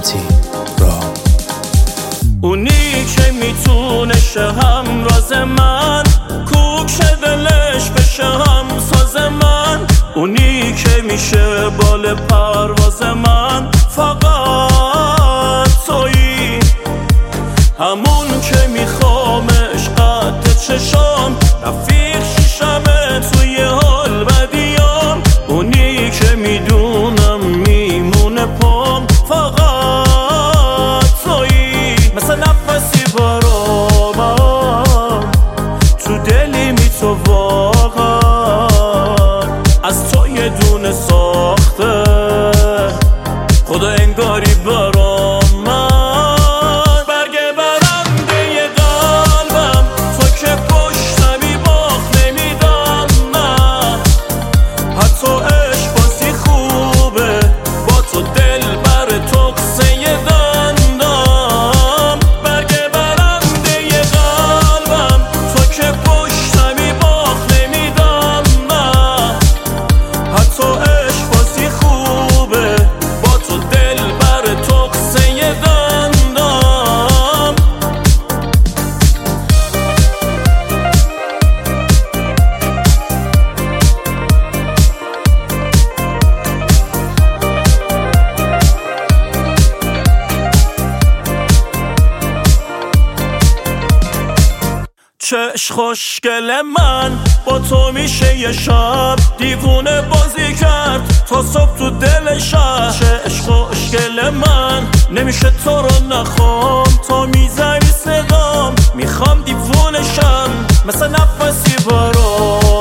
سمتی راه. اونی که میتونه شه همراز من، کوک شه دلش بشه همساز من. اونی که میشه بال پرواز من، فقط تویی. همون که میخوامش قد چشام، رفیق شیشمه توی حال بدیام. اونی که میدونم میمونه پام، فقط تویی. مثل نفسی برامم تو دلی می تو واقعا، از تو یه دونه ساخته خدا انگاری برام. من برگه برنده قلبم، تو که پشتمی باخت نمیدم من. حتی عشق بازی خوبه، با تو دل بر تقصه دندم. برگه برنده قلبم، تو که پشتمی باخت نمیدم من. حتی عشق بازی خوبه، با تو دل بر تقصه دندم. چش خوشگل من، با تو میشه یه شب دیوونه بازی کرد تا صبح تو دل شب. چش خوشگل من، نمیشه تو رو نخوام تا میزنی صدام. میخوام دیوونه شم مثل نفسی برام.